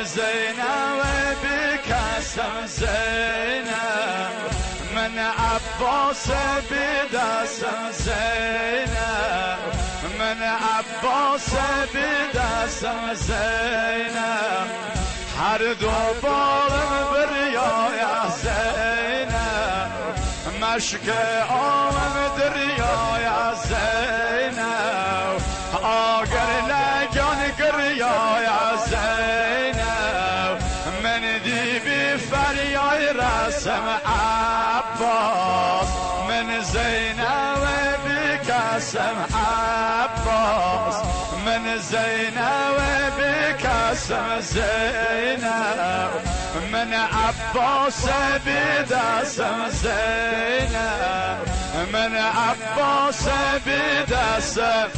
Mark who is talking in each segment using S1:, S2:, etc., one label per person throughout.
S1: زينب بكاسم زينب من عباس بداسم زينب من عباس بداسم زينب هر دو بالم بریا زینب مشک آمم دریا زینب آگر لگان گریا زینب من دی بی فریای رسم عباس من زینب بکسم عباس من زینب بکسم زینب من عباس بدسم زینب من عباس بدسم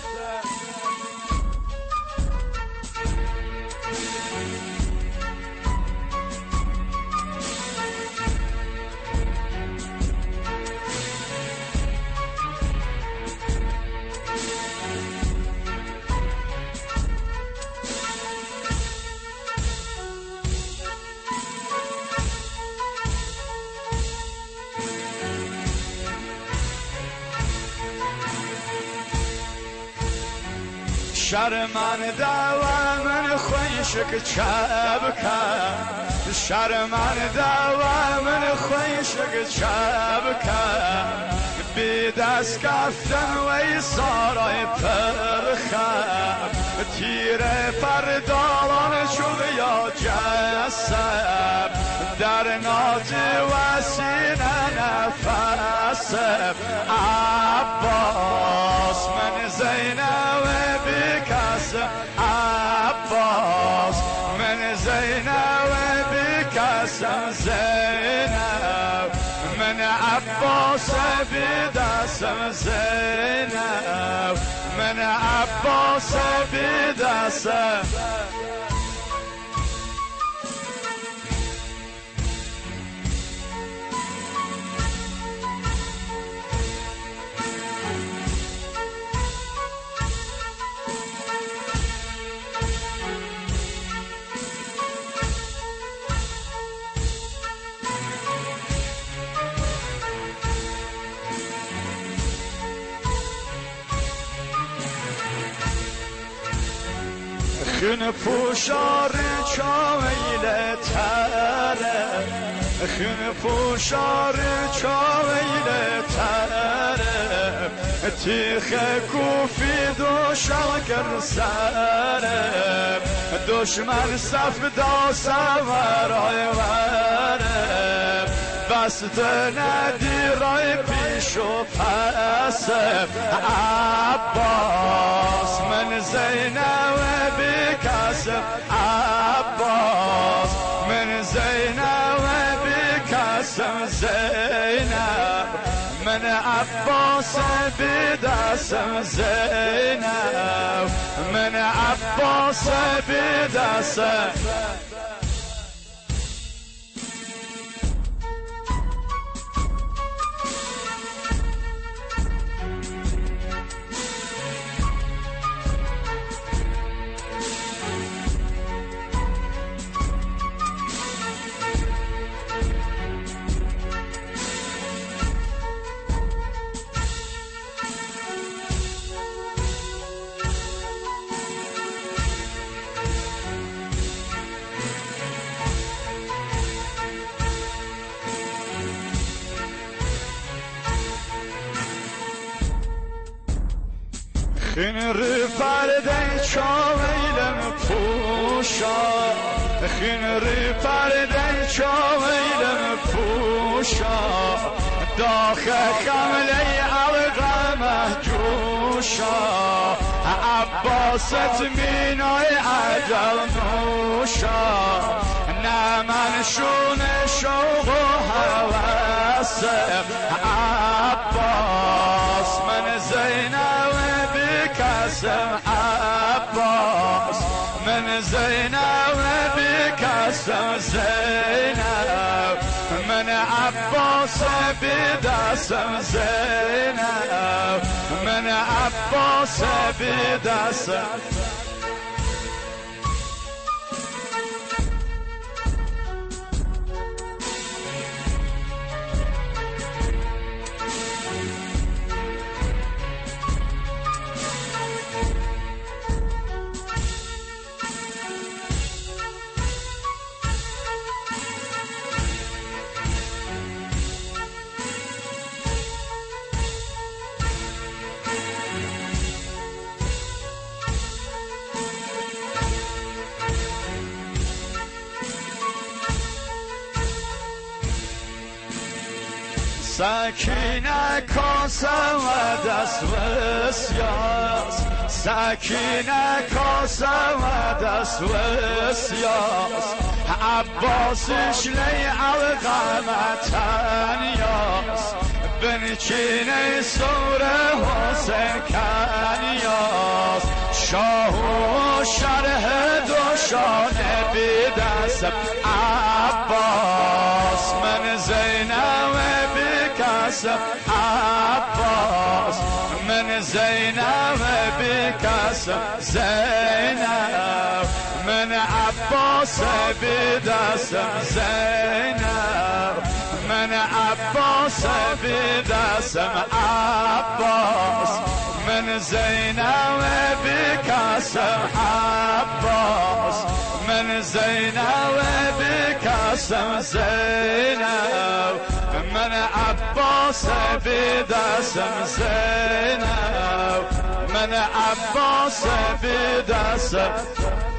S1: شرمنده و من خویشک چبکه شرمنده و من خویشک چبکه بی دست کفتن و ایسارای پرخه تیر پردالان شد یا جسد در ناز و سینه نفس عباس من زینب بکسم عباس من زینب بکسم زینب من عباس بدسم زینب من عباس بدسم خون پوشار چاویل تره خون پوشار چاویل تره تیخ کوفی دو شاکر سره دشمن صف دا سورای وره بست ندی رای پیش و پس عباس من زینب بکسم عباس من زینب بکسم زینب من عباس بدسم زینب من عباس بدسم خین ری پرده چاویلم پوشا خین ری پرده چاویلم پوشا داخل کمله علقمه جوشا عباست مینای عجل نوشا نه من شون شوق و حوث عباس من زینب بکسم عباس من زینب بکسم زینب من عباس بدسم زینب من عباس بدسم سكينة كاسة ودس وسياس سكينة كاسة ودس وسياس عباسش لي علقمة ياس بنچینه سور حسین کنیاس شاه و شرح دوشانه بیدست عباس من زینب بکسم عباس من زینب بکسم زینب من عباس بدستم زینب من عباس بدستم عباس من زینب بکسم عباس من زینب بکسم زینب من عباس بدستم زینب من عباس بدستم